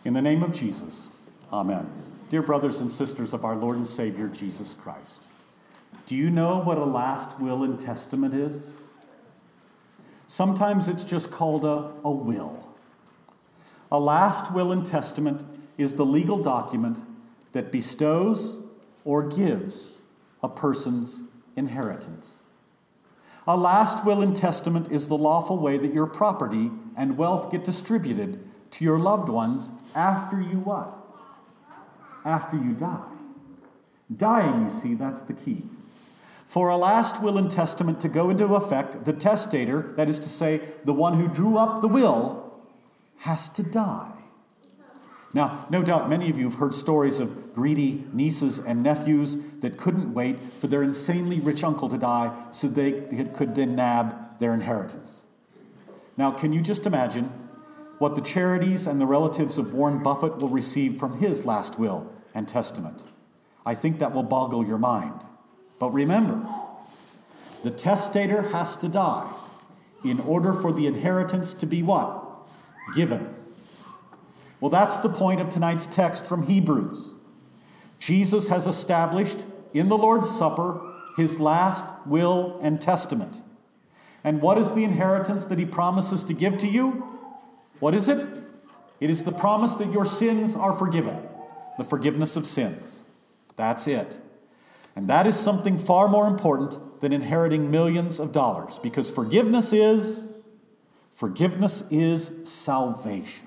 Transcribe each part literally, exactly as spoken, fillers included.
In the name of Jesus, amen. Dear brothers and sisters of our Lord and Savior, Jesus Christ, do you know what a last will and testament is? Sometimes it's just called a, a will. A last will and testament is the legal document that bestows or gives a person's inheritance. A last will and testament is the lawful way that your property and wealth get distributed to your loved ones after you what? After you die. Dying, you see, that's the key. For a last will and testament to go into effect, the testator, that is to say, the one who drew up the will, has to die. Now, no doubt many of you have heard stories of greedy nieces and nephews that couldn't wait for their insanely rich uncle to die so they could then nab their inheritance. Now, can you just imagine what the charities and the relatives of Warren Buffett will receive from his last will and testament? I think that will boggle your mind. But remember, the testator has to die in order for the inheritance to be what? Given. Well, that's the point of tonight's text from Hebrews. Jesus has established in the Lord's Supper his last will and testament. And what is the inheritance that he promises to give to you? What is it? It is the promise that your sins are forgiven. The forgiveness of sins. That's it. And that is something far more important than inheriting millions of dollars. Because forgiveness is, forgiveness is salvation.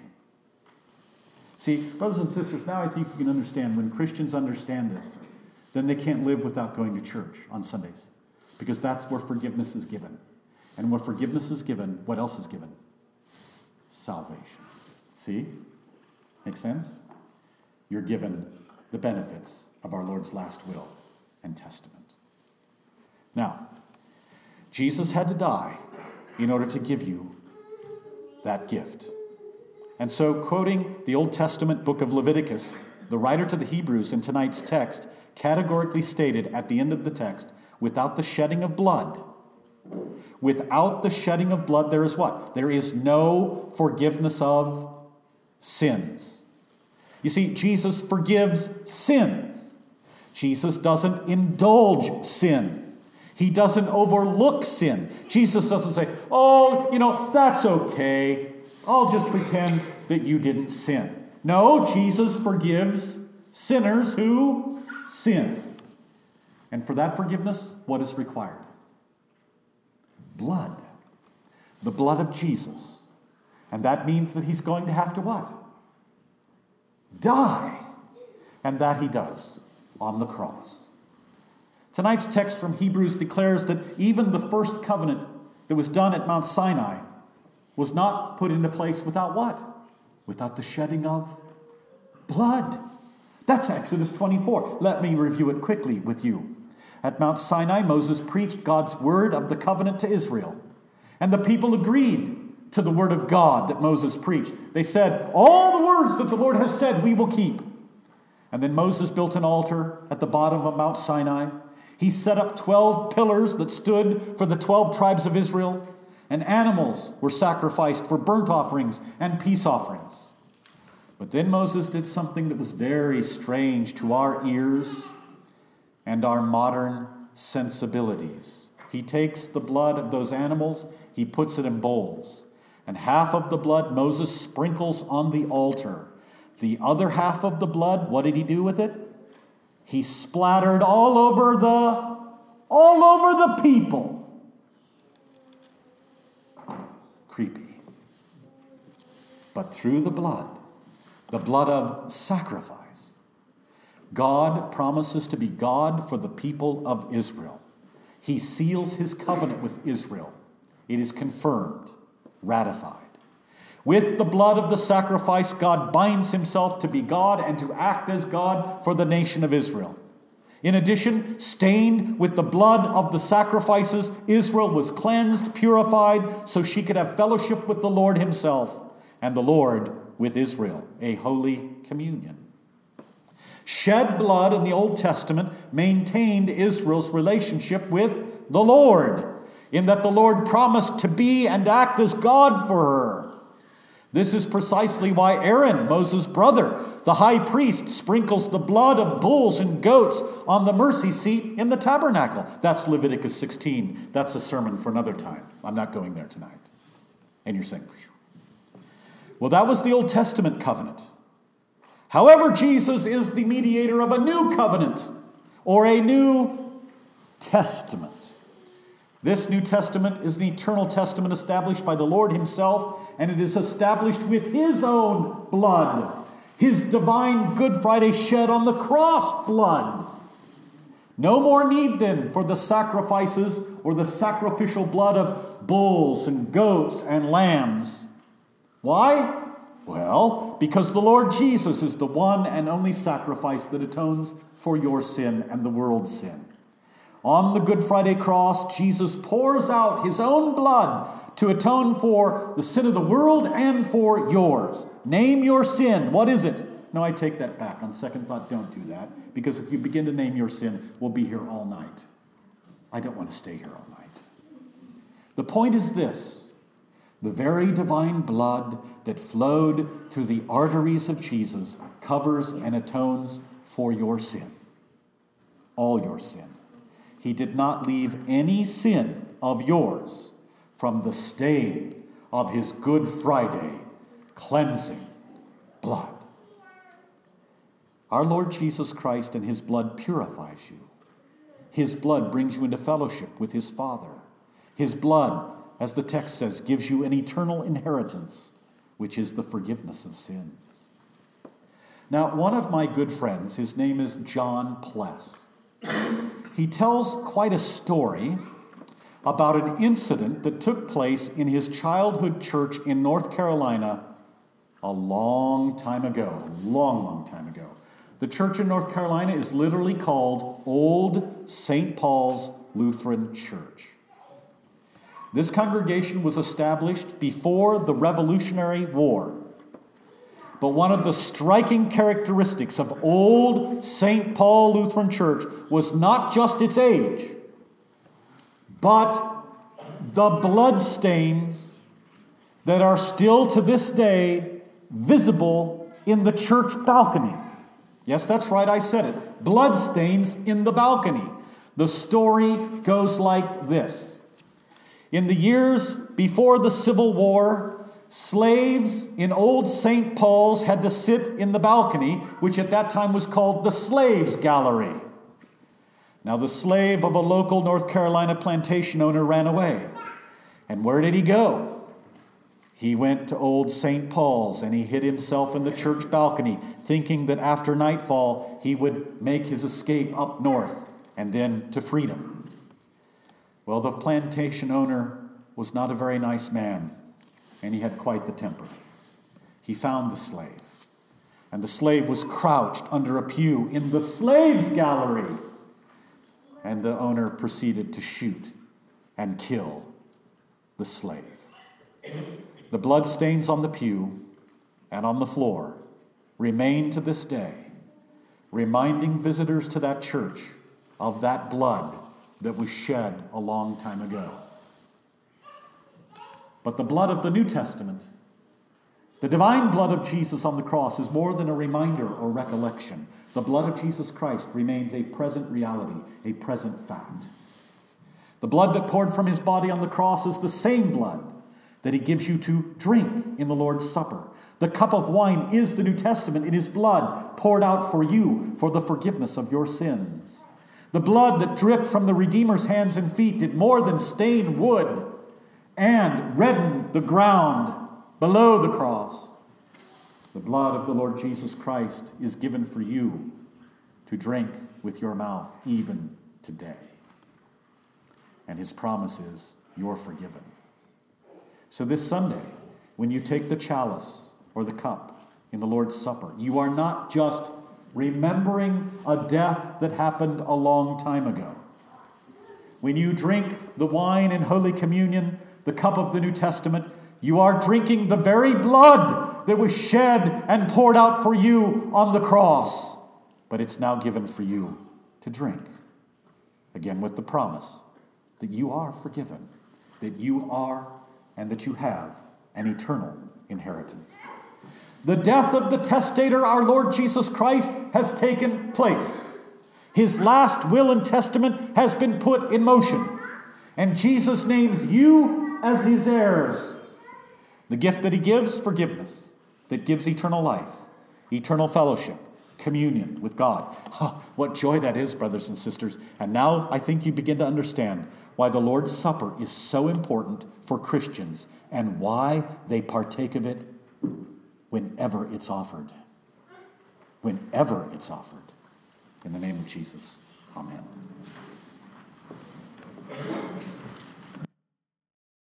See, brothers and sisters, now I think you can understand when Christians understand this, then they can't live without going to church on Sundays. Because that's where forgiveness is given. And where forgiveness is given, what else is given? Salvation. See? Make sense? You're given the benefits of our Lord's last will and testament. Now, Jesus had to die in order to give you that gift. And so, quoting the Old Testament book of Leviticus, the writer to the Hebrews in tonight's text categorically stated at the end of the text, without the shedding of blood, without the shedding of blood, there is what? There is no forgiveness of sins. You see, Jesus forgives sins. Jesus doesn't indulge sin. He doesn't overlook sin. Jesus doesn't say, oh, you know, that's okay. I'll just pretend that you didn't sin. No, Jesus forgives sinners who sin. And for that forgiveness, what is required? Blood. The blood of Jesus. And that means that he's going to have to what? Die. And that he does on the cross. Tonight's text from Hebrews declares that even the first covenant that was done at Mount Sinai was not put into place without what? Without the shedding of blood. That's Exodus twenty-four. Let me review it quickly with you. At Mount Sinai, Moses preached God's word of the covenant to Israel. And the people agreed to the word of God that Moses preached. They said, all the words that the Lord has said, we will keep. And then Moses built an altar at the bottom of Mount Sinai. He set up twelve pillars that stood for the twelve tribes of Israel. And animals were sacrificed for burnt offerings and peace offerings. But then Moses did something that was very strange to our ears and our modern sensibilities. He takes the blood of those animals, he puts it in bowls. And half of the blood Moses sprinkles on the altar. The other half of the blood, what did he do with it? He splattered all over the, all over the people. Creepy. But through the blood, the blood of sacrifice, God promises to be God for the people of Israel. He seals his covenant with Israel. It is confirmed, ratified. With the blood of the sacrifice, God binds himself to be God and to act as God for the nation of Israel. In addition, stained with the blood of the sacrifices, Israel was cleansed, purified, so she could have fellowship with the Lord himself and the Lord with Israel, a holy communion. Shed blood in the Old Testament maintained Israel's relationship with the Lord, in that the Lord promised to be and act as God for her. This is precisely why Aaron, Moses' brother, the high priest, sprinkles the blood of bulls and goats on the mercy seat in the tabernacle. That's Leviticus sixteen. That's a sermon for another time. I'm not going there tonight. And you're saying, phew. Well, that was the Old Testament covenant. However, Jesus is the mediator of a new covenant, or a new testament. This New Testament is an eternal testament established by the Lord himself, and it is established with his own blood, his divine Good Friday shed on the cross blood. No more need then for the sacrifices or the sacrificial blood of bulls and goats and lambs. Why? Well, because the Lord Jesus is the one and only sacrifice that atones for your sin and the world's sin. On the Good Friday cross, Jesus pours out his own blood to atone for the sin of the world and for yours. Name your sin. What is it? No, I take that back. On second thought, don't do that. Because if you begin to name your sin, we'll be here all night. I don't want to stay here all night. The point is this. The very divine blood that flowed through the arteries of Jesus covers and atones for your sin. All your sin. He did not leave any sin of yours from the stain of his Good Friday cleansing blood. Our Lord Jesus Christ and his blood purifies you. His blood brings you into fellowship with his Father. His blood, as the text says, gives you an eternal inheritance, which is the forgiveness of sins. Now, one of my good friends, his name is John Pless. He tells quite a story about an incident that took place in his childhood church in North Carolina a long time ago, a long, long time ago. The church in North Carolina is literally called Old Saint Paul's Lutheran Church. This congregation was established before the Revolutionary War. But one of the striking characteristics of Old Saint Paul Lutheran Church was not just its age, but the bloodstains that are still to this day visible in the church balcony. Yes, that's right, I said it. Bloodstains in the balcony. The story goes like this. In the years before the Civil War, slaves in Old Saint Paul's had to sit in the balcony, which at that time was called the Slaves' Gallery. Now, the slave of a local North Carolina plantation owner ran away. And where did he go? He went to Old Saint Paul's and he hid himself in the church balcony, thinking that after nightfall he would make his escape up north and then to freedom. Well, the plantation owner was not a very nice man. And he had quite the temper. He found the slave. And the slave was crouched under a pew in the slaves' gallery. And the owner proceeded to shoot and kill the slave. The bloodstains on the pew and on the floor remain to this day, reminding visitors to that church of that blood that was shed a long time ago. But the blood of the New Testament, the divine blood of Jesus on the cross, is more than a reminder or recollection. The blood of Jesus Christ remains a present reality, a present fact. The blood that poured from his body on the cross is the same blood that he gives you to drink in the Lord's Supper. The cup of wine is the New Testament. It is blood poured out for you for the forgiveness of your sins. The blood that dripped from the Redeemer's hands and feet did more than stain wood and redden the ground below the cross. The blood of the Lord Jesus Christ is given for you to drink with your mouth even today. And his promise is, you're forgiven. So this Sunday, when you take the chalice or the cup in the Lord's Supper, you are not just remembering a death that happened a long time ago. When you drink the wine in Holy Communion, the cup of the New Testament, you are drinking the very blood that was shed and poured out for you on the cross. But it's now given for you to drink. Again, with the promise that you are forgiven, that you are and that you have an eternal inheritance. The death of the testator, our Lord Jesus Christ, has taken place. His last will and testament has been put in motion. And Jesus names you as his heirs. The gift that he gives, forgiveness, that gives eternal life, eternal fellowship, communion with God. Oh, what joy that is, brothers and sisters. And now I think you begin to understand why the Lord's Supper is so important for Christians and why they partake of it whenever it's offered. Whenever it's offered. In the name of Jesus, amen.